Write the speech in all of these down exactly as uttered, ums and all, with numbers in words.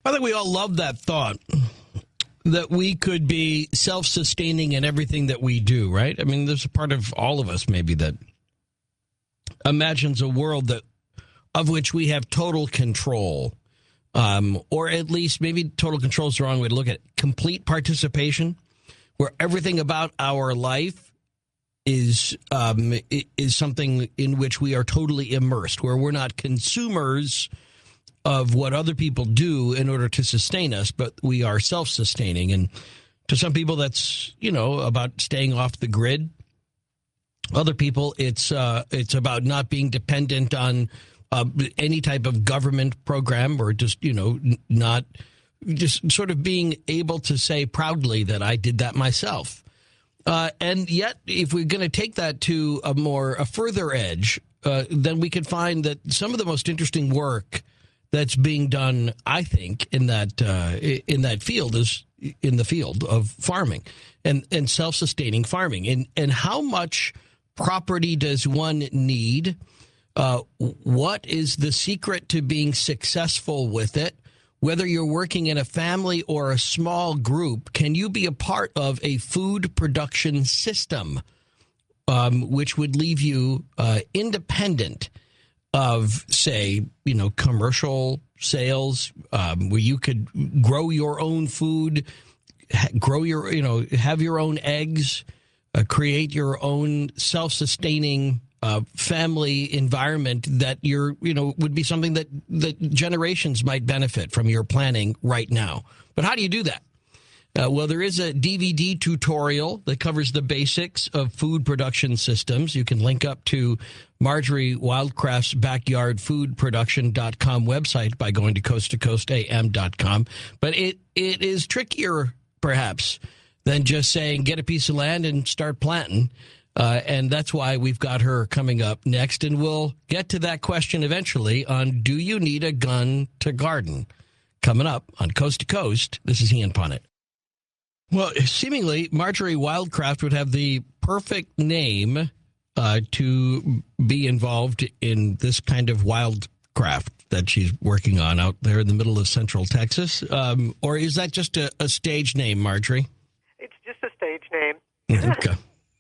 I think we all love that thought that we could be self-sustaining in everything that we do, right? I mean, there's a part of all of us maybe that imagines a world that of which we have total control, um, or at least maybe total control is the wrong way to look at it. Complete participation, where everything about our life is um, is something in which we are totally immersed, where we're not consumers of what other people do in order to sustain us, but we are self-sustaining. And to some people, that's, you know, about staying off the grid. Other people, it's uh, it's about not being dependent on uh, any type of government program, or just, you know, not just sort of being able to say proudly that I did that myself. Uh, and yet, if we're going to take that to a more a further edge, uh, then we can find that some of the most interesting work that's being done, I think, in that uh, in that field is in the field of farming and, and self-sustaining farming. And and how much property does one need? Uh, what is the secret to being successful with it? Whether you're working in a family or a small group, can you be a part of a food production system, um, which would leave you uh, independent of, say, you know, commercial sales, um, where you could grow your own food, grow your, you know, have your own eggs, uh, create your own self-sustaining uh, family environment that you're, you know, would be something that, that generations might benefit from your planning right now. But how do you do that? Uh, well, there is a D V D tutorial that covers the basics of food production systems. You can link up to Marjorie Wildcraft's backyard food production dot com website by going to coast to coast a m dot com. But it it is trickier, perhaps, than just saying get a piece of land and start planting. Uh, and that's why we've got her coming up next. And we'll get to that question eventually on do you need a gun to garden? Coming up on Coast to Coast, this is Ian Punnett. Well, seemingly, Marjorie Wildcraft would have the perfect name uh, to be involved in this kind of wildcraft that she's working on out there in the middle of central Texas. Um, or is that just a, a stage name, Marjorie? It's just a stage name. Okay.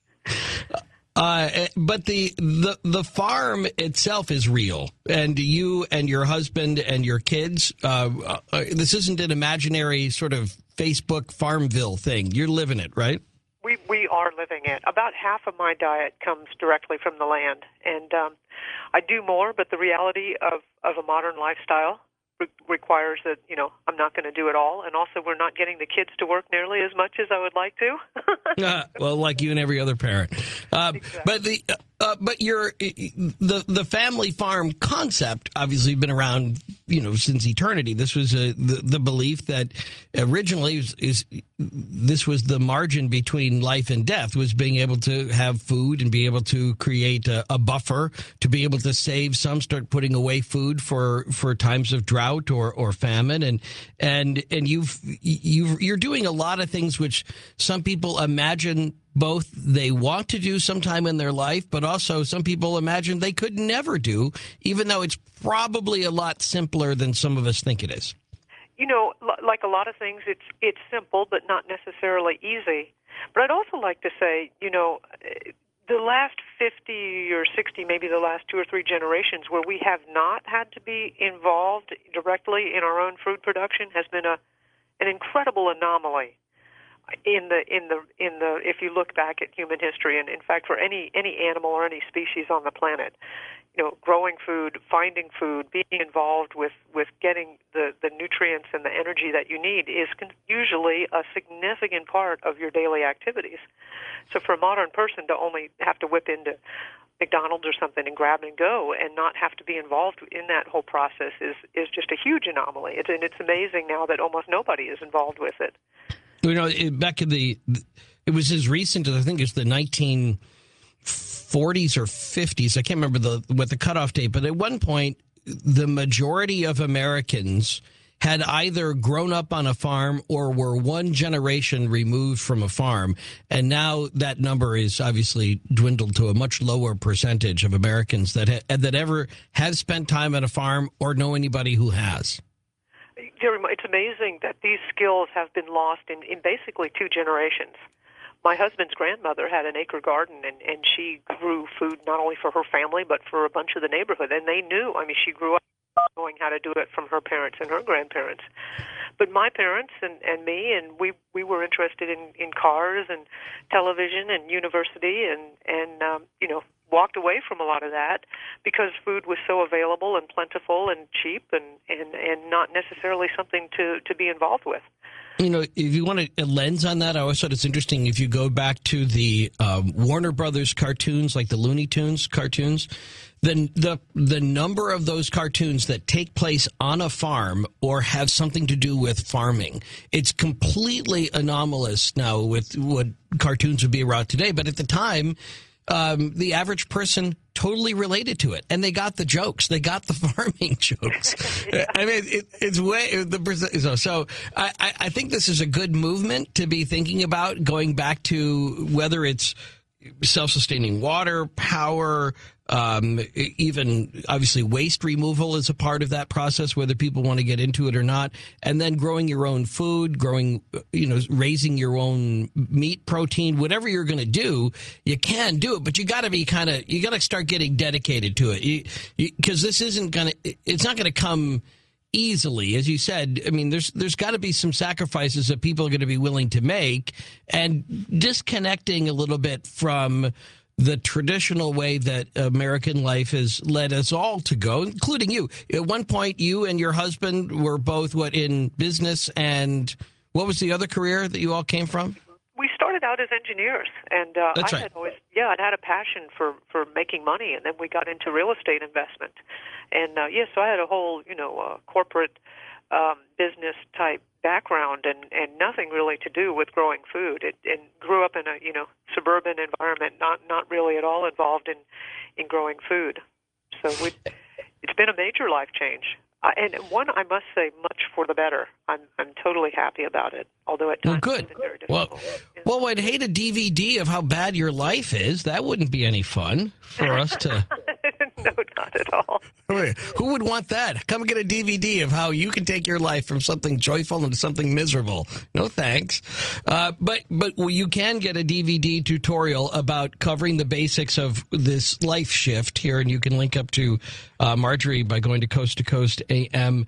Uh, but the, the the farm itself is real, and you and your husband and your kids, uh, uh, this isn't an imaginary sort of Facebook Farmville thing. You're living it, right? We we are living it. About half of my diet comes directly from the land, and um, I do more, but the reality of, of a modern lifestyle re- requires that, you know, I'm not going to do it all, and also we're not getting the kids to work nearly as much as I would like to. uh, well, like you and every other parent. Uh, exactly. But the uh, but your the the family farm concept obviously been around, you know, since eternity. This was a, the the belief that originally is, is this was the margin between life and death, was being able to have food and be able to create a, a buffer, to be able to save some, start putting away food for, for times of drought or, or famine, and and and you've you you're doing a lot of things which some people imagine both they want to do sometime in their life, but also some people imagine they could never do, even though it's probably a lot simpler than some of us think it is. You know, like a lot of things, it's it's simple, but not necessarily easy. But I'd also like to say, you know, the last fifty or sixty, maybe the last two or three generations where we have not had to be involved directly in our own food production has been a an incredible anomaly. In the in the in the if you look back at human history, and in fact for any any animal or any species on the planet, you know, growing food, finding food, being involved with, with getting the, the nutrients and the energy that you need is con- usually a significant part of your daily activities. So for a modern person to only have to whip into McDonald's or something and grab and go and not have to be involved in that whole process is, is just a huge anomaly. It's, and it's amazing now that almost nobody is involved with it. You know, back in the, it was as recent as I think it's the nineteen forties or fifties. I can't remember the what the cutoff date, but at one point, the majority of Americans had either grown up on a farm or were one generation removed from a farm. And now that number is obviously dwindled to a much lower percentage of Americans that ha- that ever have spent time on a farm or know anybody who has. very much. It's amazing that these skills have been lost in, in basically two generations. My husband's grandmother had an acre garden, and, and she grew food not only for her family, but for a bunch of the neighborhood. And they knew, I mean, she grew up knowing how to do it from her parents and her grandparents. But my parents and, and me, and we, we were interested in, in cars and television and university, and, and um, you know, walked away from a lot of that because food was so available and plentiful and cheap and, and, and not necessarily something to, to be involved with. You know, if you want a lens on that, I always thought it's interesting. If you go back to the um, Warner Brothers cartoons, like the Looney Tunes cartoons, then the the number of those cartoons that take place on a farm or have something to do with farming, it's completely anomalous now with what cartoons would be around today. But at the time, um, the average person totally related to it, and they got the jokes. They got the farming jokes. Yeah. I mean, it, it's way the so. so I, I think this is a good movement to be thinking about, going back to whether it's self-sustaining water, power, um, even obviously waste removal is a part of that process, whether people want to get into it or not. And then growing your own food, growing, you know, raising your own meat, protein, whatever you're going to do, you can do it. But you got to be kind of, you got to start getting dedicated to it, because this isn't going to, it's not going to come easily. As you said, I mean, there's there's got to be some sacrifices that people are going to be willing to make, and disconnecting a little bit from the traditional way that American life has led us all to go, including you. At one point, you and your husband were both, what, in business, and what was the other career that you all came from? We started out as engineers, and uh, That's I right. had always, yeah, I'd had a passion for, for making money, and then we got into real estate investment. And, uh, yeah, so I had a whole, you know, uh, corporate um, business-type background and, and nothing really to do with growing food. It, and grew up in a, you know, suburban environment, not not really at all involved in, in growing food. So we, it's been a major life change. Uh, and one, I must say, much for the better. I'm I'm totally happy about it, although at times well, good. it's been very Well, difficult. Yeah. well, I'd hate a D V D of how bad your life is. That wouldn't be any fun for us to... No, not at all. Who would want that? Come get a D V D of how you can take your life from something joyful into something miserable. No thanks. Uh, but but you can get a D V D tutorial about covering the basics of this life shift here, and you can link up to uh, Marjorie by going to coast to coast A M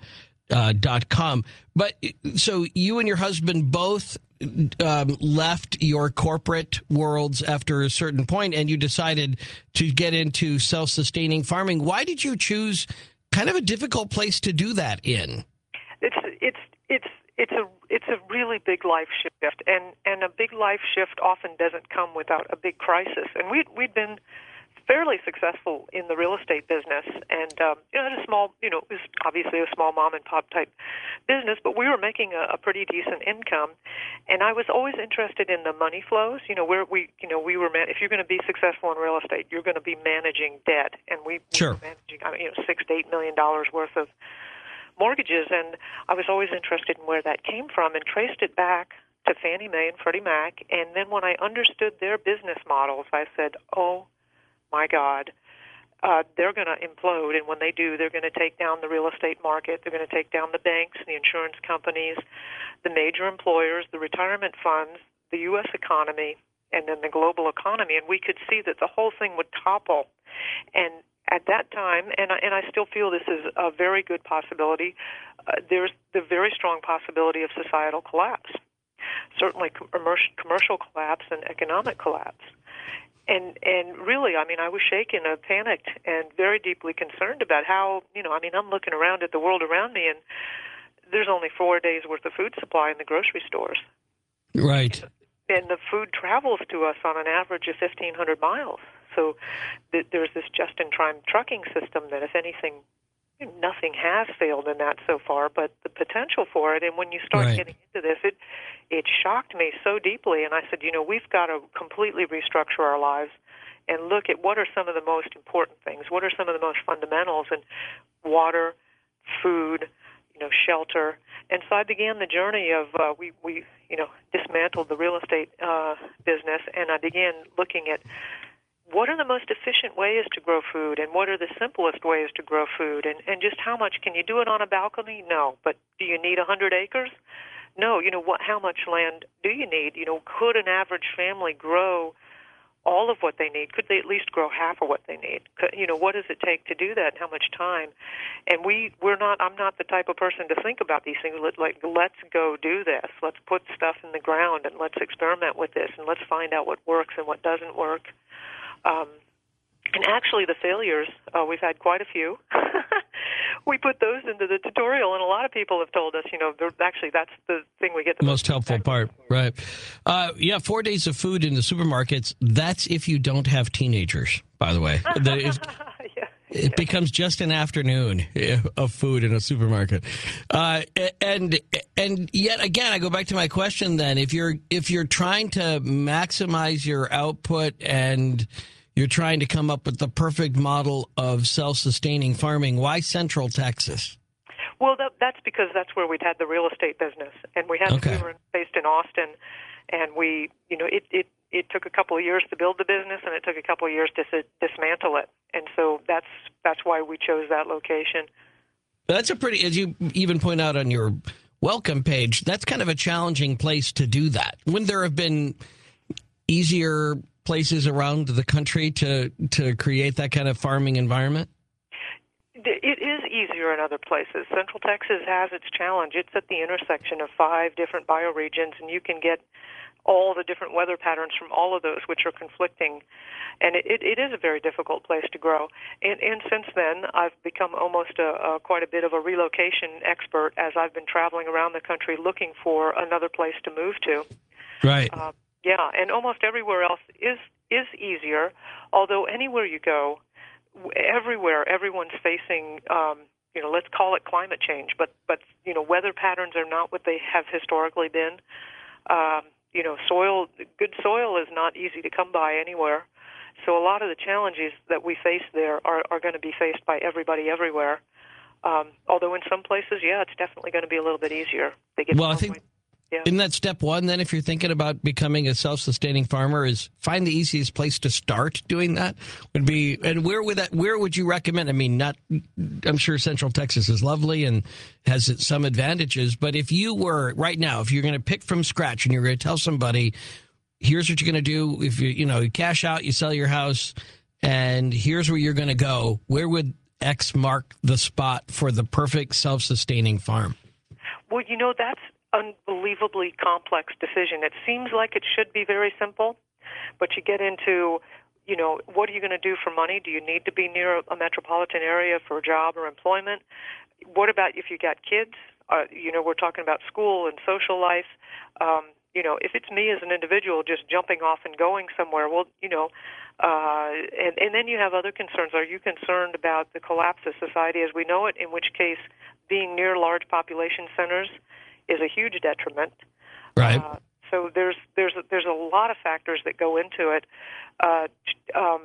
dot com. But so you and your husband both um, left your corporate worlds after a certain point, and you decided to get into self-sustaining farming. Why did you choose kind of a difficult place to do that in? It's it's it's it's a it's a really big life shift, and and a big life shift often doesn't come without a big crisis. And we we'd been fairly successful in the real estate business, and um, you know, had a small, you know, it was obviously a small mom and pop type business, but we were making a, a pretty decent income, and I was always interested in the money flows. You know, where we, you know, we were man- if you're going to be successful in real estate, you're going to be managing debt, and we, sure. we were managing, I mean, you know, six to eight million dollars worth of mortgages, and I was always interested in where that came from, and traced it back to Fannie Mae and Freddie Mac. And then when I understood their business models, I said, oh my God, uh, they're going to implode. And when they do, they're going to take down the real estate market. They're going to take down the banks, the insurance companies, the major employers, the retirement funds, the U S economy, and then the global economy. And we could see that the whole thing would topple. And at that time, and I, and I still feel this is a very good possibility, uh, there's the very strong possibility of societal collapse, certainly commercial, commercial collapse and economic collapse. And and really, I mean, I was shaken, uh, panicked, and very deeply concerned about how, you know, I mean, I'm looking around at the world around me, and there's only four days' worth of food supply in the grocery stores. Right. And the food travels to us on an average of fifteen hundred miles. So th- there's this just-in-time trucking system that, if anything, nothing has failed in that so far, but the potential for it. And when you start right. getting into this, it it shocked me so deeply. And I said, you know, we've got to completely restructure our lives and look at what are some of the most important things, what are some of the most fundamentals, and water, food, you know, shelter. And so I began the journey of uh, we we you know dismantled the real estate uh, business, and I began looking at what are the most efficient ways to grow food, and what are the simplest ways to grow food, and, and just how much can you do it on a balcony? No, but do you need one hundred acres? No, you know, what? How much land do you need? You know, could an average family grow all of what they need? Could they at least grow half of what they need? Could, you know, what does it take to do that, and how much time? And we, we're not, I'm not the type of person to think about these things. Let, like, let's go do this. Let's put stuff in the ground, and let's experiment with this, and let's find out what works and what doesn't work. Um, and actually, the failures, uh, we've had quite a few. We put those into the tutorial, and a lot of people have told us, you know, actually that's the thing we get the most, most helpful part, right? Uh, yeah, four days of food in the supermarkets. That's if you don't have teenagers, by the way. It, yeah, it yeah. becomes just an afternoon of food in a supermarket, uh, and and yet again, I go back to my question. Then, if you're if you're trying to maximize your output and you're trying to come up with the perfect model of self-sustaining farming, why Central Texas? Well, that, that's because that's where we'd had the real estate business, and we had Okay. we were based in Austin, and we, you know, it, it, it took a couple of years to build the business, and it took a couple of years to s- dismantle it, and so that's that's why we chose that location. That's a pretty, as you even point out on your welcome page, that's kind of a challenging place to do that. Wouldn't there have been easier places around the country to to create that kind of farming environment? It is easier in other places. Central Texas has its challenge. It's at the intersection of five different bioregions, and you can get all the different weather patterns from all of those, which are conflicting. And it, it is a very difficult place to grow. And, and since then, I've become almost a, a quite a bit of a relocation expert as I've been traveling around the country looking for another place to move to. Right. Uh, Yeah, and almost everywhere else is is easier, although anywhere you go, everywhere, everyone's facing, um, you know, let's call it climate change, but, but, you know, weather patterns are not what they have historically been. Um, you know, soil, good soil is not easy to come by anywhere. So a lot of the challenges that we face there are, are going to be faced by everybody everywhere. Um, although in some places, yeah, it's definitely going to be a little bit easier. They get Well, I more think... weight. Yeah. Isn't that step one, then, if you're thinking about becoming a self-sustaining farmer, is find the easiest place to start doing that? Would be, and where would that, where would you recommend? I mean, not, I'm sure Central Texas is lovely and has some advantages, but if you were, right now, if you're going to pick from scratch and you're going to tell somebody, here's what you're going to do, if you, you know, you cash out, you sell your house, and here's where you're going to go, where would X mark the spot for the perfect self-sustaining farm? Well, you know, that's unbelievably complex decision. It seems like it should be very simple, but you get into, you know, what are you going to do for money? Do you need to be near a metropolitan area for a job or employment? What about if you got kids? Uh, you know, we're talking about school and social life. Um, you know, if it's me as an individual just jumping off and going somewhere, well, you know, uh, and, and then you have other concerns. Are you concerned about the collapse of society as we know it, in which case being near large population centers is a huge detriment. Right. Uh, so there's there's there's a lot of factors that go into it. Uh, um,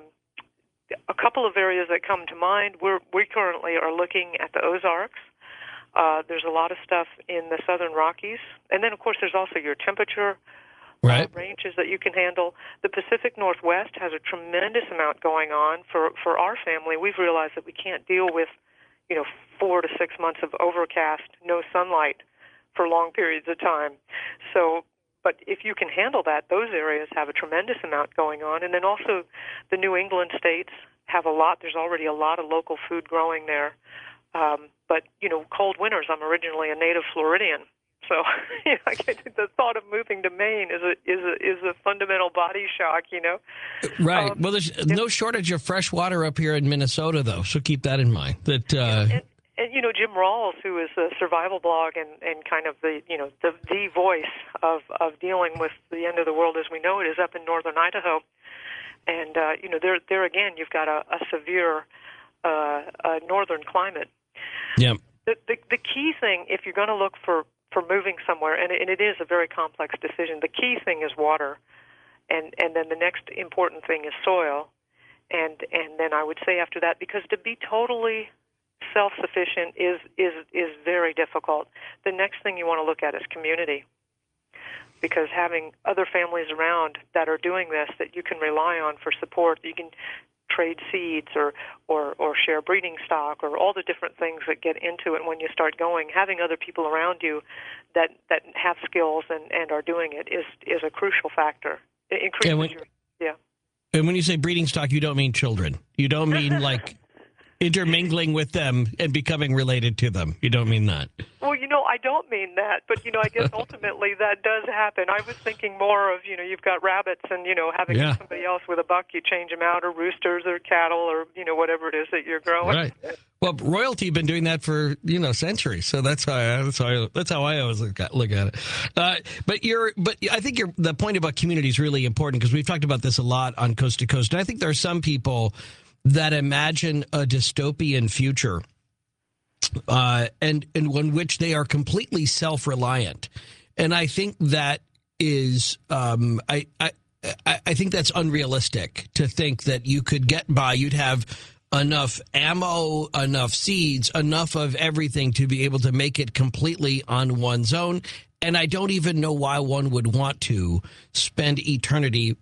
a couple of areas that come to mind. We're we currently are looking at the Ozarks. Uh, there's a lot of stuff in the Southern Rockies, and then of course there's also your temperature right. uh, ranges that you can handle. The Pacific Northwest has a tremendous amount going on for for our family. We've realized that we can't deal with, you know, four to six months of overcast, no sunlight for long periods of time. So, but if you can handle that, those areas have a tremendous amount going on. And then also the New England states have a lot. There's already a lot of local food growing there. Um, but, you know, cold winters, I'm originally a native Floridian. So you know, I get the thought of moving to Maine is a is a is a fundamental body shock. You know, right? Um, well, there's yeah. no shortage of fresh water up here in Minnesota, though. So keep that in mind. That uh, and, and you know, Jim Rawls, who is a survival blog and, and kind of the you know the the voice of of dealing with the end of the world as we know it, is up in northern Idaho, and uh, you know there there again you've got a, a severe uh, uh, northern climate. Yeah. The, the the key thing, if you're going to look for for moving somewhere, and, and it is a very complex decision, the key thing is water, and, and then the next important thing is soil, and and then I would say after that, because to be totally self-sufficient is, is, is very difficult, the next thing you want to look at is community. because having other families around that are doing this that you can rely on for support, you can trade seeds or, or, or share breeding stock or all the different things that get into it when you start going. Having other people around you that, that have skills and, and are doing it is, is a crucial factor. It increases and when, your, yeah. And when you say breeding stock, you don't mean children. You don't mean like intermingling with them and becoming related to them. You don't mean that. Well, you know, I don't mean that, but, you know, I guess ultimately that does happen. I was thinking more of, you know, you've got rabbits and, you know, having yeah. somebody else with a buck, you change them out, or roosters or cattle or, you know, whatever it is that you're growing. Right. Well, royalty been doing that for, you know, centuries. So that's how I, that's how I, that's how I always look at, look at it. Uh, but you're, but I think you're, the point about community is really important because we've talked about this a lot on Coast to Coast. And I think there are some people that imagine a dystopian future uh, and, and in which they are completely self-reliant. And I think that is, um, I, I, I think that's unrealistic to think that you could get by. You'd have enough ammo, enough seeds, enough of everything to be able to make it completely on one's own. And I don't even know why one would want to spend eternity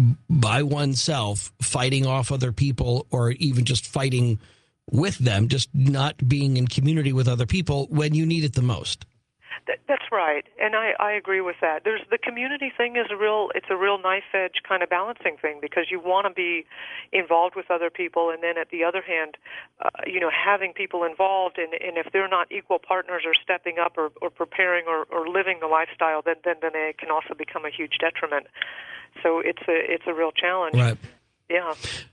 by oneself fighting off other people or even just fighting with them, just not being in community with other people when you need it the most. That's right, and I, I agree with that. There's the community thing is a real it's a real knife edge kind of balancing thing because you want to be involved with other people, and then at the other hand, uh, you know, having people involved, and, and if they're not equal partners or stepping up or, or preparing or, or living the lifestyle, then, then then it can also become a huge detriment. So it's a it's a real challenge. Right. Yeah.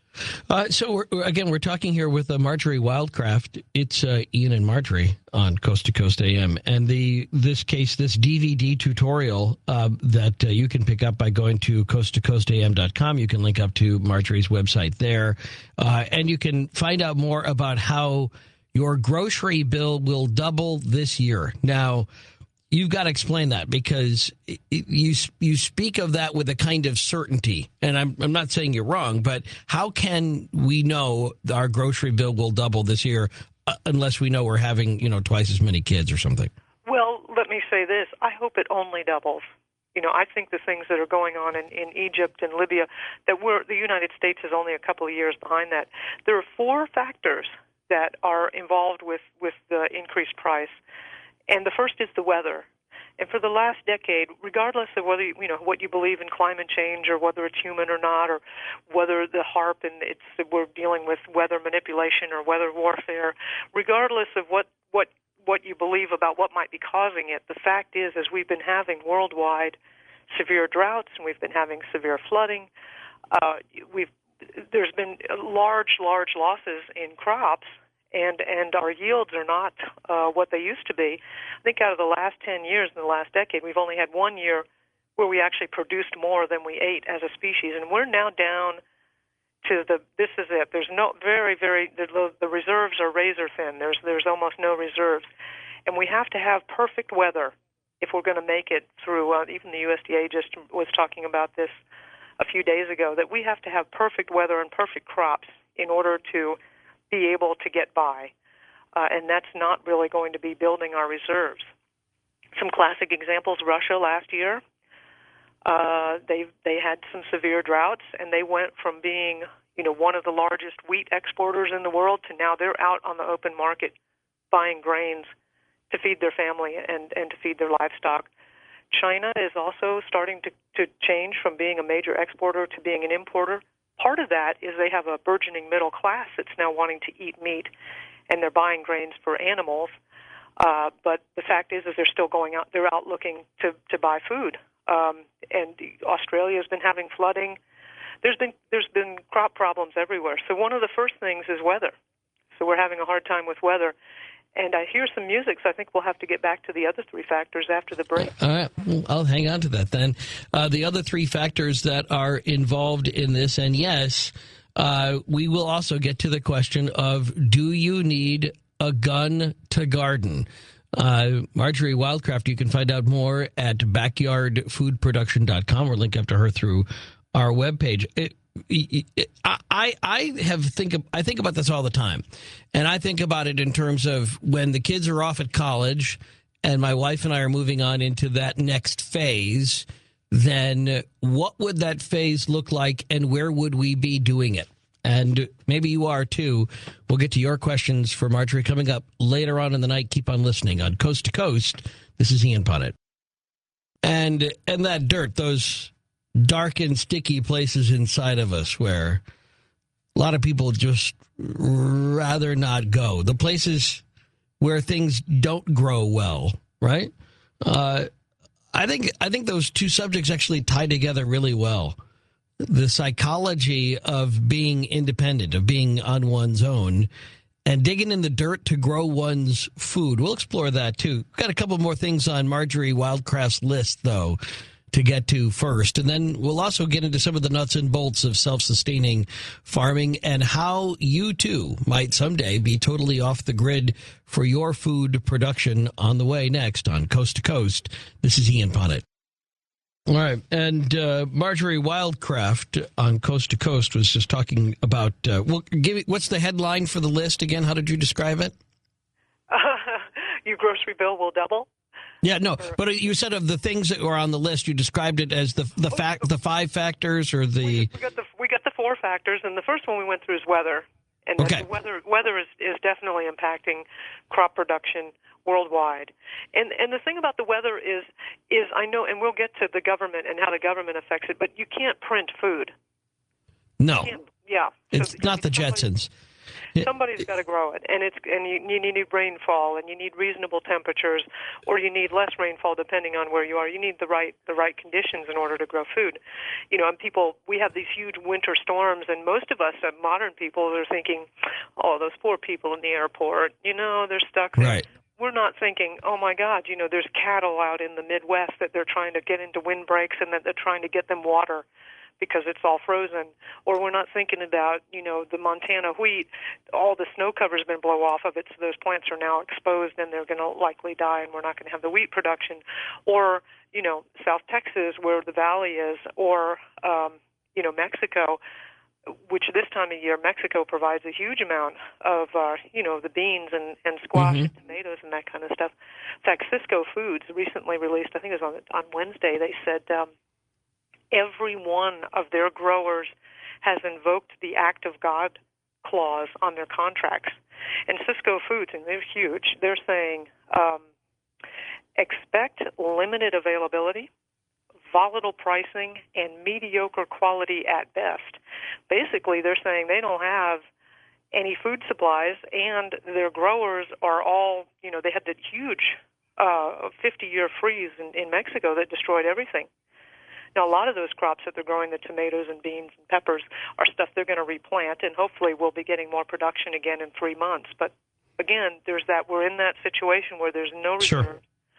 Uh, so, we're, again, we're talking here with uh, Marjorie Wildcraft. It's uh, Ian and Marjorie on Coast to Coast A M. And the this case, this D V D tutorial uh, that uh, you can pick up by going to coast to coast a m dot com. You can link up to Marjorie's website there. Uh, and you can find out more about how your grocery bill will double this year. Now, you've got to explain that because it, you you speak of that with a kind of certainty, and I'm I'm not saying you're wrong, but how can we know our grocery bill will double this year uh, unless we know we're having, you know, twice as many kids or something? Well, let me say this: I hope it only doubles. You know, I think the things that are going on in, in Egypt and Libya, that we're the United States is only a couple of years behind that. There are four factors that are involved with with the increased price. And the first is the weather. And for the last decade, regardless of whether you, you know what you believe in climate change or whether it's human or not, or whether the HAARP and it's we're dealing with weather manipulation or weather warfare, regardless of what what what you believe about what might be causing it, the fact is, as we've been having worldwide severe droughts and we've been having severe flooding, uh, we've there's been large large losses in crops. And and our yields are not uh, what they used to be. I think out of the last ten years, in the last decade, we've only had one year where we actually produced more than we ate as a species, and we're now down to the. This is it. There's no very very the, the reserves are razor thin. There's there's almost no reserves, and we have to have perfect weather if we're going to make it through. Uh, even the U S D A just was talking about this a few days ago. That we have to have perfect weather and perfect crops in order to be able to get by, uh, and that's not really going to be building our reserves. Some classic examples: Russia last year, uh, they they had some severe droughts, and they went from being, you know, one of the largest wheat exporters in the world to now they're out on the open market buying grains to feed their family and, and to feed their livestock. China is also starting to, to change from being a major exporter to being an importer. Part of that is they have a burgeoning middle class that's now wanting to eat meat, and they're buying grains for animals. Uh, but the fact is, is they're still going out. They're out looking to, to buy food. Um, and Australia has been having flooding. There's been there's been crop problems everywhere. So one of the first things is weather. So we're having a hard time with weather. And I hear some music, so I think we'll have to get back to the other three factors after the break. All right. Well, I'll hang on to that then. Uh, the other three factors that are involved in this, and yes, uh, we will also get to the question of, do you need a gun to garden? Uh, Marjorie Wildcraft, you can find out more at backyard food production dot com or link up to her through our webpage. It, I I have think of, I think about this all the time, and I think about it in terms of when the kids are off at college and my wife and I are moving on into that next phase, then what would that phase look like and where would we be doing it? And maybe you are too. We'll get to your questions for Marjorie coming up later on in the night. Keep on listening on Coast to Coast. This is Ian Punnett. And and that dirt, those dark and sticky places inside of us where a lot of people just rather not go. The places where things don't grow well, right? Uh, I think I think those two subjects actually tie together really well. The psychology of being independent, of being on one's own, and digging in the dirt to grow one's food. We'll explore that, too. We've got a couple more things on Marjorie Wildcraft's list, though, to get to first. And then we'll also get into some of the nuts and bolts of self-sustaining farming and how you, too, might someday be totally off the grid for your food production on the way next on Coast to Coast. This is Ian Punnett. All right, and uh, Marjorie Wildcraft on Coast to Coast was just talking about, uh, well, give me, what's the headline for the list again? How did you describe it? Uh, your grocery bill will double. Yeah, no, but you said of the things that were on the list, you described it as the the fact, the five factors, or the. We, we got the we got the four factors, and the first one we went through is weather, and okay. the weather weather is, is definitely impacting crop production worldwide. And and the thing about the weather is is I know, and we'll get to the government and how the government affects it, but you can't print food. No. Yeah. It's so, not the Jetsons. Somebody's got to grow it, and it's and you, you need rainfall, and you need reasonable temperatures, or you need less rainfall depending on where you are. You need the right the right conditions in order to grow food. You know, and people, we have these huge winter storms, and most of us, uh, modern people, are thinking, "Oh, those poor people in the airport. You know, they're stuck there." Right. We're not thinking, "Oh my God, you know, there's cattle out in the Midwest that they're trying to get into windbreaks, and that they're trying to get them water because it's all frozen." Or we're not thinking about, you know, the Montana wheat, all the snow cover's been blown off of it, so those plants are now exposed and they're going to likely die, and we're not going to have the wheat production. Or, you know, South Texas, where the valley is, or, um, you know, Mexico, which this time of year, Mexico provides a huge amount of, uh, you know, the beans and, and squash mm-hmm. and tomatoes and that kind of stuff. In fact, Cisco Foods recently released, I think it was on, on Wednesday, they said um, every one of their growers has invoked the act of God clause on their contracts. And Cisco Foods, and they're huge, they're saying um, expect limited availability, volatile pricing, and mediocre quality at best. Basically, they're saying they don't have any food supplies, and their growers are all, you know, they had that huge uh, fifty-year freeze in, in Mexico that destroyed everything. Now, a lot of those crops that they're growing, the tomatoes and beans and peppers, are stuff they're going to replant, and hopefully we'll be getting more production again in three months. But again, there's that we're in that situation where there's no reserves. Sure.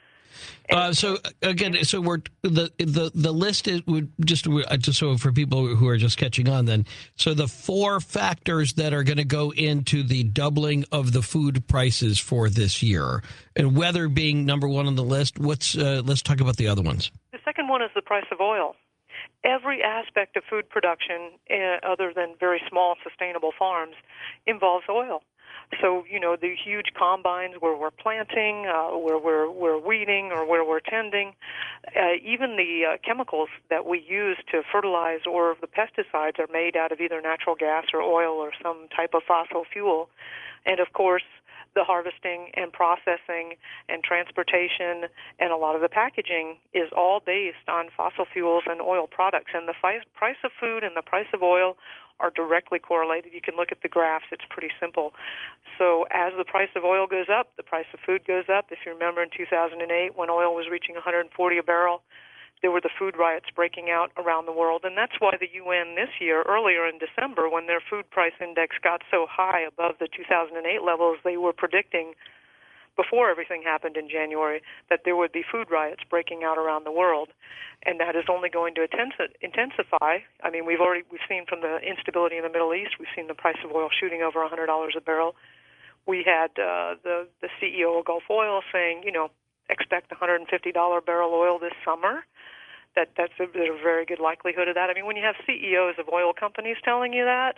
Uh, so again, so we're the the the list is would just just so for people who are just catching on. Then, so the four factors that are going to go into the doubling of the food prices for this year, and weather being number one on the list. What's uh, let's talk about the other ones. The second one is the price of oil. Every aspect of food production, uh, other than very small sustainable farms, involves oil. So, you know, the huge combines where we're planting, uh, where we're, we're weeding, or where we're tending, uh, even the uh, chemicals that we use to fertilize or the pesticides are made out of either natural gas or oil or some type of fossil fuel. And, of course, the harvesting and processing and transportation and a lot of the packaging is all based on fossil fuels and oil products. And the fi- price of food and the price of oil are directly correlated. You can look at the graphs. It's pretty simple. So as the price of oil goes up, the price of food goes up. If you remember in two thousand eight when oil was reaching one hundred forty a barrel, there were the food riots breaking out around the world. And that's why the U N this year, earlier in December, when their food price index got so high above the two thousand eight levels, they were predicting before everything happened in January that there would be food riots breaking out around the world. And that is only going to intensify. I mean, we've already we've seen from the instability in the Middle East, we've seen the price of oil shooting over one hundred dollars a barrel. We had uh, the, the C E O of Gulf Oil saying, you know, expect one hundred fifty dollars barrel oil this summer. that that's a, there's a very good likelihood of that. I mean, when you have C E Os of oil companies telling you that,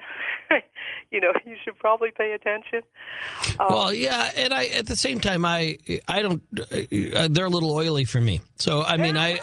you know, you should probably pay attention. Um, well, yeah, and I at the same time, I I don't. Uh, they're a little oily for me. So I mean, I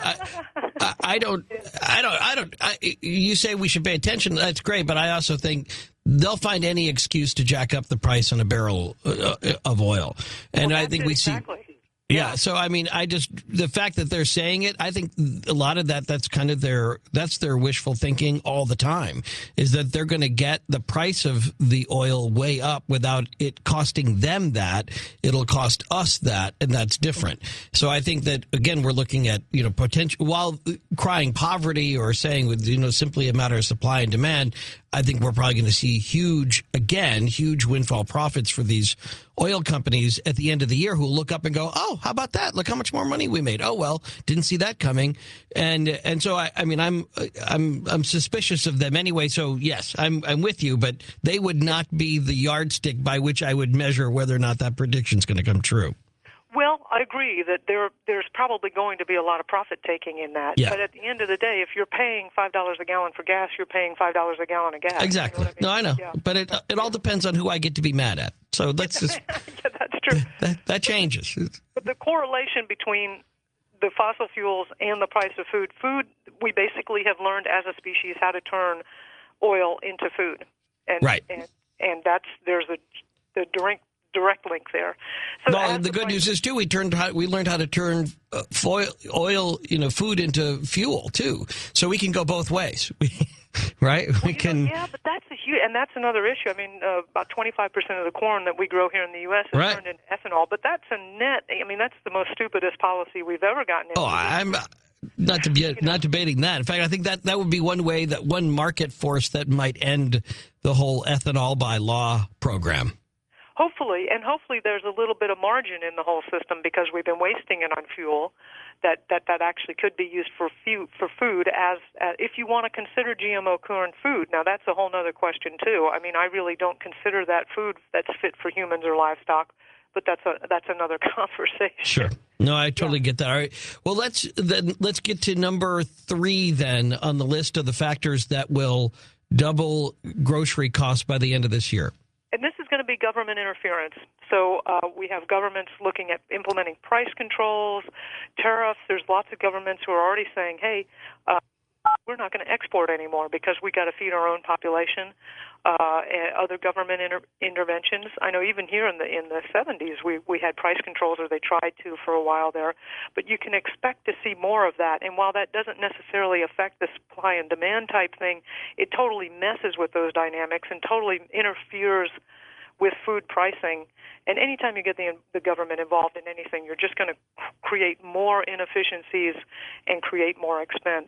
I, I don't I don't I don't. I, you say we should pay attention. That's great, but I also think they'll find any excuse to jack up the price on a barrel uh, of oil, and well, I think we exactly. see. Yeah, so I mean, I just the fact that they're saying it, I think a lot of that that's kind of their that's their wishful thinking all the time is that they're going to get the price of the oil way up without it costing them that. It'll cost us that, and that's different. So I think that again, we're looking at you know potential while crying poverty or saying with you know simply a matter of supply and demand. I think we're probably going to see huge, again, huge windfall profits for these oil companies at the end of the year who will look up and go, oh, how about that? Look how much more money we made. Oh, well, didn't see that coming. And and so, I, I mean, I'm I'm I'm suspicious of them anyway. So, yes, I'm I'm with you. But they would not be the yardstick by which I would measure whether or not that prediction is going to come true. Well, I agree that there there's probably going to be a lot of profit taking in that. Yeah. But at the end of the day, if you're paying five dollars a gallon for gas, you're paying five dollars a gallon of gas. Exactly. You know I mean? No, I know. Yeah. But it it all depends on who I get to be mad at. So let's just. Yeah, that's true. That, that changes. But the correlation between the fossil fuels and the price of food, food, we basically have learned as a species how to turn oil into food. And, right. And, and that's, there's a, the drink. direct link there. So well, the, the good price, news is too we turned how, we learned how to turn uh, foil, oil, you know, food into fuel too. So we can go both ways, right? Well, we can. Know, yeah, but that's a huge, and that's another issue. I mean, uh, about twenty-five percent of the corn that we grow here in the U S is right. turned into ethanol. But that's a net. I mean, that's the most stupidest policy we've ever gotten into. Oh, I'm. Not to be not debating that. In fact, I think that that would be one way that one market force that might end the whole ethanol by law program. Hopefully, and hopefully there's a little bit of margin in the whole system because we've been wasting it on fuel that, that, that actually could be used for fu- for food as, as if you want to consider G M O corn food. Now, that's a whole other question, too. I mean, I really don't consider that food that's fit for humans or livestock, but that's a that's another conversation. Sure. No, I totally yeah. get that. All right. Well, let's then let's get to number three then on the list of the factors that will double grocery costs by the end of this year. And this is going to be government interference. So uh, we have governments looking at implementing price controls, tariffs. There's lots of governments who are already saying, hey, uh, we're not going to export anymore because we got to feed our own population. Uh, and other government inter- interventions. I know even here in the in the seventies, we we had price controls, or they tried to for a while there. But you can expect to see more of that. And while that doesn't necessarily affect the supply and demand type thing, it totally messes with those dynamics and totally interferes with food pricing. And anytime you get the the government involved in anything, you're just going to create more inefficiencies and create more expense.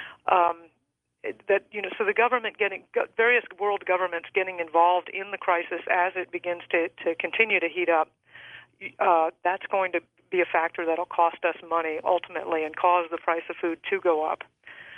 Um, That you know, so the government getting various world governments getting involved in the crisis as it begins to, to continue to heat up. Uh, that's going to be a factor that'll cost us money ultimately and cause the price of food to go up.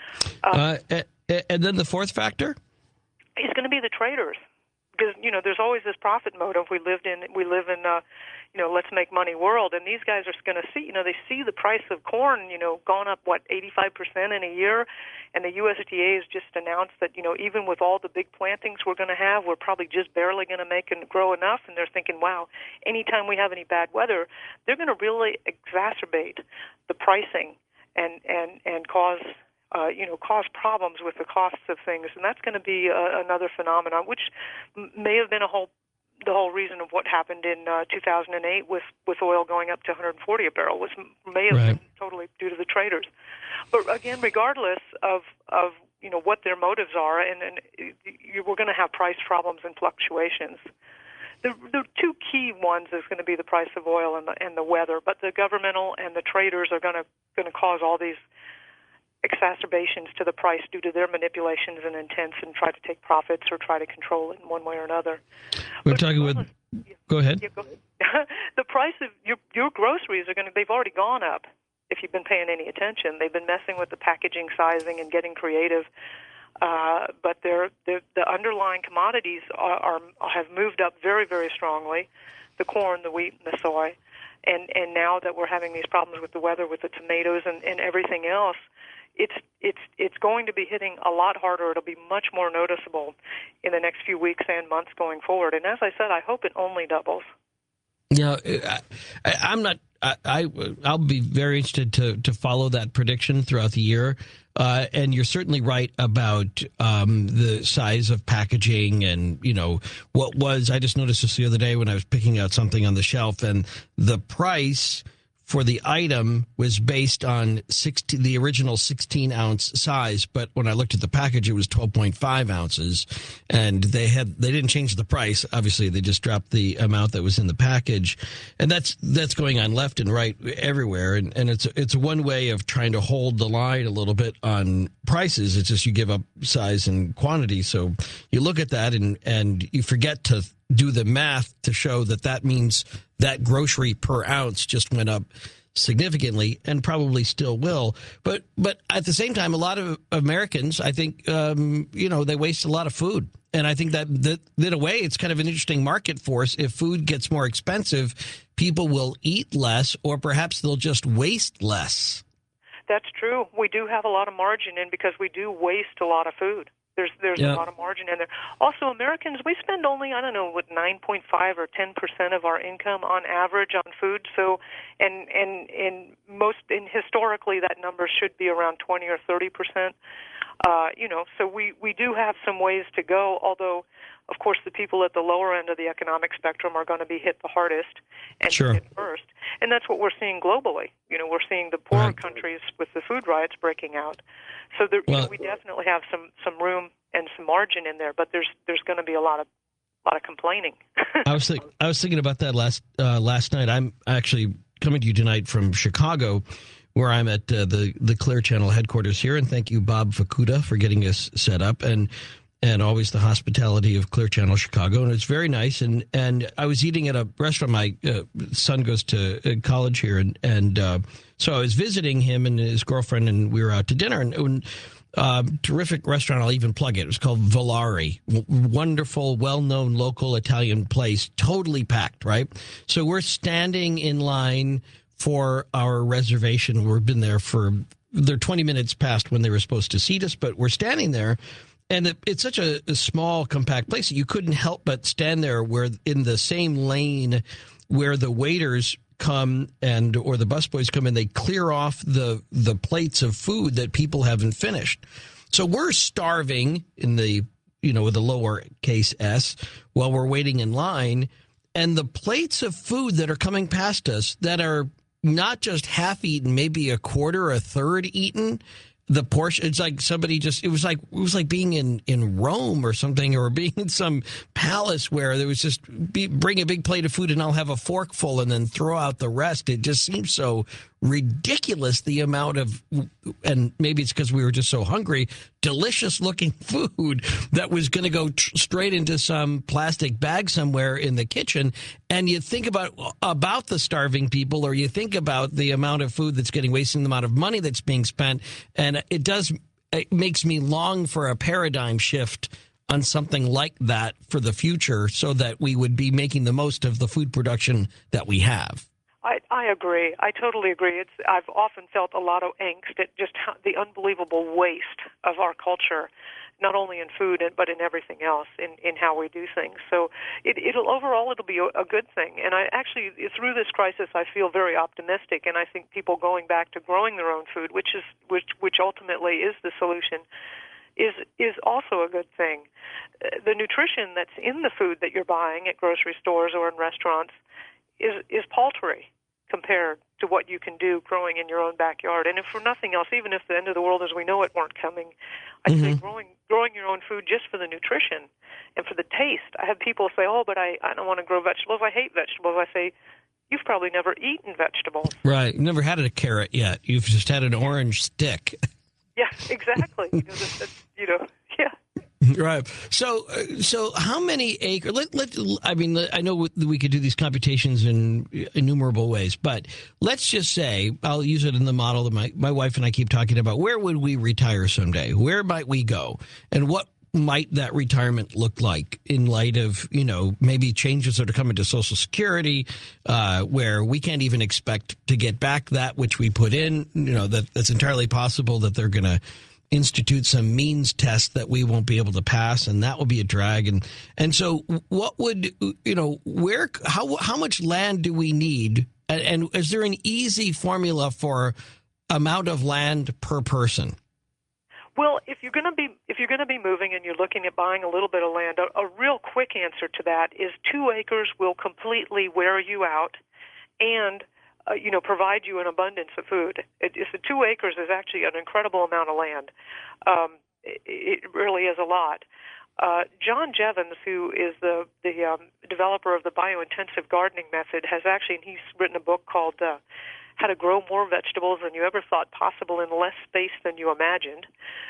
Um, uh, and then the fourth factor is going to be the traders, because you know there's always this profit motive. We lived in we live in uh, you know let's make money world, and these guys are going to see you know they see the price of corn you know gone up what eighty-five percent in a year. And the U S D A has just announced that, you know, even with all the big plantings we're going to have, we're probably just barely going to make and grow enough. And they're thinking, wow, anytime we have any bad weather, they're going to really exacerbate the pricing and, and, and cause, uh, you know, cause problems with the costs of things. And that's going to be uh, another phenomenon, which m- may have been a whole the whole reason of what happened in uh, two thousand eight with, with oil going up to one hundred forty a barrel was may have right. been totally due to the traders. But again, regardless of, of you know what their motives are, and, and you, we're going to have price problems and fluctuations. The, the two key ones is going to be the price of oil and the, and the weather. But the governmental and the traders are going to going to cause all these exacerbations to the price due to their manipulations and intents and try to take profits or try to control it in one way or another. We're but talking with. Yeah, go ahead. Yeah, go ahead. The price of your your groceries are going to. They've already gone up. If you've been paying any attention, they've been messing with the packaging, sizing, and getting creative. Uh, but they're, they're, the underlying commodities are, are have moved up very, very strongly. The corn, the wheat, and the soy. And and now that we're having these problems with the weather, with the tomatoes and, and everything else, it's it's it's going to be hitting a lot harder. It'll be much more noticeable in the next few weeks and months going forward. And as I said, I hope it only doubles. Yeah, I, I, I'm not. I, I I'll be very interested to to follow that prediction throughout the year. Uh, and you're certainly right about um, the size of packaging and, you know, what was. I just noticed this the other day when I was picking out something on the shelf, and the price for the item was based on sixteen, the original sixteen ounce size. But when I looked at the package, it was twelve point five ounces, and they had they didn't change the price. Obviously, they just dropped the amount that was in the package, and that's that's going on left and right everywhere. And and it's it's one way of trying to hold the line a little bit on prices. It's just you give up size and quantity. So you look at that and and you forget to do the math to show that that means that grocery per ounce just went up significantly and probably still will. But but at the same time, a lot of Americans, I think, um, you know, they waste a lot of food. And I think that, that, that in a way, it's kind of an interesting market for us. If food gets more expensive, people will eat less, or perhaps they'll just waste less. That's true. We do have a lot of margin in because we do waste a lot of food. There's there's yeah. a lot of margin in there. Also, Americans, we spend only, I don't know, what, nine point five or ten percent of our income on average on food. So, and and in most, in historically, that number should be around twenty or thirty percent. Uh, you know, so we, we do have some ways to go, although, of course, the people at the lower end of the economic spectrum are going to be hit the hardest and sure. hit first. And that's what we're seeing globally. You know, we're seeing the poorer right. countries with the food riots breaking out. So there, well, you know, we definitely have some, some room and some margin in there, but there's there's going to be a lot of lot of complaining. I was think, I was thinking about that last uh, last night. I'm actually coming to you tonight from Chicago, where I'm at uh, the the Clear Channel headquarters here, and thank you, Bob Fukuda, for getting us set up, and and always the hospitality of Clear Channel Chicago, and it's very nice. And and I was eating at a restaurant. My uh, son goes to uh, college here, and and uh, so I was visiting him and his girlfriend, and we were out to dinner, and. and Uh, terrific restaurant. I'll even plug it. It was called Volare. W- wonderful, well-known local Italian place. Totally packed, right? So we're standing in line for our reservation. We've been there for, they're twenty minutes past when they were supposed to seat us, but we're standing there. And it, it's such a, a small, compact place that you couldn't help but stand there where in the same lane where the waiters come and or the busboys come and they clear off the the plates of food that people haven't finished. So we're starving in the, you know, with the lowercase s while we're waiting in line. And the plates of food that are coming past us that are not just half eaten, maybe a quarter, a third eaten. The portion, it's like somebody just, it was like, it was like being in, in Rome or something, or being in some palace where there was just, be, bring a big plate of food and I'll have a fork full and then throw out the rest. It just seems so ridiculous, the amount of, and maybe it's because we were just so hungry, delicious looking food that was going to go tr- straight into some plastic bag somewhere in the kitchen. And you think about about the starving people, or you think about the amount of food that's getting wasted, the amount of money that's being spent, and it does it makes me long for a paradigm shift on something like that for the future, so that we would be making the most of the food production that we have. I, I agree. I totally agree. It's I've often felt a lot of angst at just how, the unbelievable waste of our culture, not only in food but in everything else, in, in how we do things. So it, it'll overall it'll be a, a good thing. And I actually through this crisis I feel very optimistic, and I think people going back to growing their own food, which is which which ultimately is the solution, is is also a good thing. The nutrition that's in the food that you're buying at grocery stores or in restaurants is is paltry compared to what you can do growing in your own backyard. And if for nothing else, even if the end of the world as we know it weren't coming, I'd mm-hmm. say growing growing your own food just for the nutrition and for the taste. I have people say, oh, but I, I don't want to grow vegetables. I hate vegetables. I say, you've probably never eaten vegetables. Right. You've never had a carrot yet. You've just had an orange stick. Yeah, exactly. you know, that's, that's, you know, yeah. Right. So, uh, so how many acres? Let, let, I mean, I know we could do these computations in innumerable ways, but let's just say, I'll use it in the model that my, my wife and I keep talking about. Where would we retire someday? Where might we go? And what might that retirement look like in light of, you know, maybe changes that are coming to Social Security, uh, where we can't even expect to get back that which we put in, you know, that that's entirely possible that they're going to institute some means test that we won't be able to pass, and that will be a drag. And and so what would, you know, where, how, how much land do we need? And, and is there an easy formula for amount of land per person? Well, if you're going to be if you're going to be moving and you're looking at buying a little bit of land, a, a real quick answer to that is two acres will completely wear you out, and uh, you know provide you an abundance of food. It, it's the two acres is actually an incredible amount of land. Um, it, it really is a lot. Uh, John Jevons, who is the the um, developer of the biointensive gardening method, has actually and he's written a book called Uh, How to Grow More Vegetables Than You Ever Thought Possible in Less Space Than You Imagined.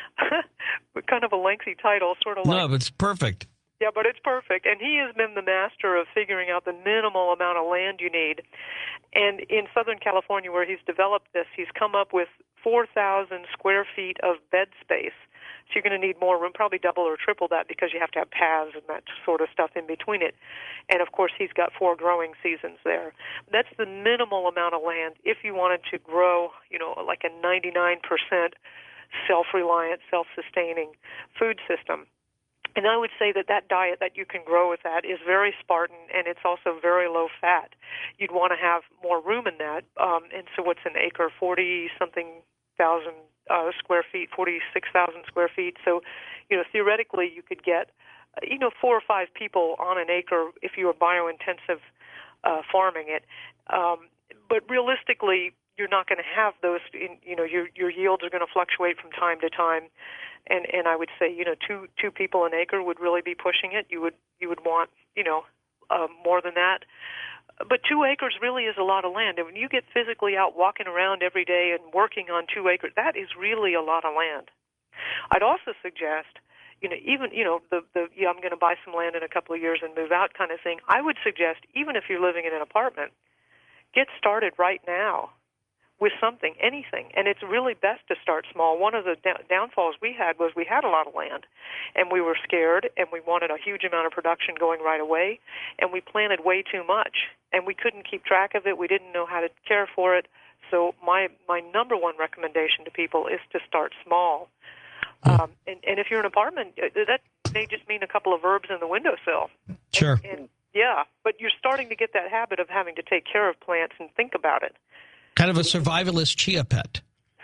Kind of a lengthy title, sort of like... No, but it's perfect. Yeah, but it's perfect. And he has been the master of figuring out the minimal amount of land you need. And in Southern California, where he's developed this, he's come up with four thousand square feet of bed space. So you're going to need more room, probably double or triple that, because you have to have paths and that sort of stuff in between it. And, of course, he's got four growing seasons there. That's the minimal amount of land if you wanted to grow, you know, like a ninety-nine percent self-reliant, self-sustaining food system. And I would say that that diet that you can grow with that is very Spartan, and it's also very low fat. You'd want to have more room in that. Um, and so what's an acre? forty-something thousand uh, square feet, forty-six thousand square feet. So, you know, theoretically you could get, uh, you know, four or five people on an acre if you were biointensive uh, farming it. Um, but realistically, you're not going to have those, in, you know, your your yields are going to fluctuate from time to time. And and I would say, you know, two two people an acre would really be pushing it. You would you would want, you know, uh, more than that. But two acres really is a lot of land. And when you get physically out walking around every day and working on two acres, that is really a lot of land. I'd also suggest, you know, even, you know, the, the yeah, I'm going to buy some land in a couple of years and move out kind of thing. I would suggest, even if you're living in an apartment, get started right now with something, anything. And it's really best to start small. One of the da- downfalls we had was we had a lot of land, and we were scared, and we wanted a huge amount of production going right away, and we planted way too much, and we couldn't keep track of it. We didn't know how to care for it. So my, my number one recommendation to people is to start small. Um, and, and if you're in an apartment, that may just mean a couple of herbs in the windowsill. Sure. And, and, yeah, but you're starting to get that habit of having to take care of plants and think about it. Kind of a survivalist chia pet.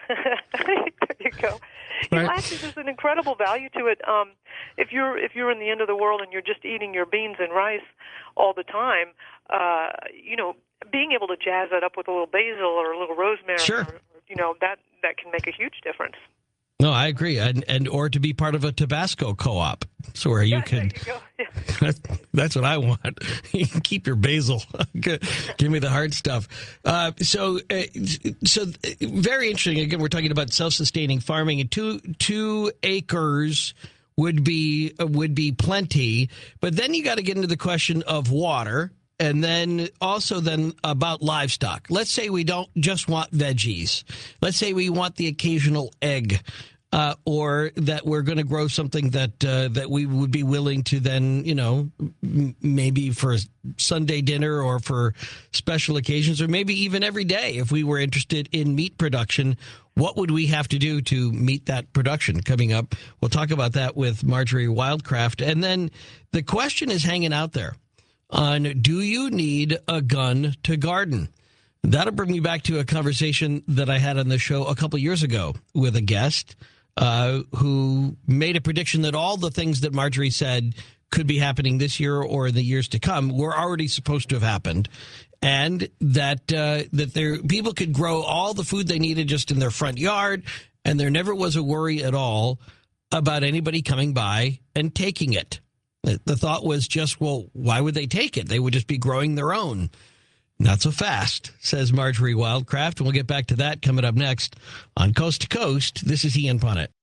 There you go. You know, Right. actually, there's an incredible value to it. Um, if you're if you're in the end of the world and you're just eating your beans and rice all the time, uh, you know, being able to jazz that up with a little basil or a little rosemary, Sure. or, you know, that that can make a huge difference. No, I agree, and and or to be part of a Tabasco co-op, so where you Yeah, can. there you go. Yeah. That's what I want. You can keep your basil. Give me the hard stuff. Uh, so, uh, so very interesting. Again, we're talking about self-sustaining farming, and two two acres would be would be plenty. But then you got to get into the question of water, and then also then about livestock. Let's say we don't just want veggies. Let's say we want the occasional egg. Uh, or that we're going to grow something that uh, that we would be willing to then, you know, m- maybe for Sunday dinner or for special occasions, or maybe even every day if we were interested in meat production. What would we have to do to meet that production? Coming up, we'll talk about that with Marjorie Wildcraft. And then the question is hanging out there on, do you need a gun to garden? That'll bring me back to a conversation that I had on the show a couple years ago with a guest uh, who made a prediction that all the things that Marjorie said could be happening this year or in the years to come were already supposed to have happened, and that uh, that there people could grow all the food they needed just in their front yard, and there never was a worry at all about anybody coming by and taking it. The thought was just, well, why would they take it? They would just be growing their own. Not so fast, says Marjorie Wildcraft. And we'll get back to that coming up next on Coast to Coast. This is Ian Punnett.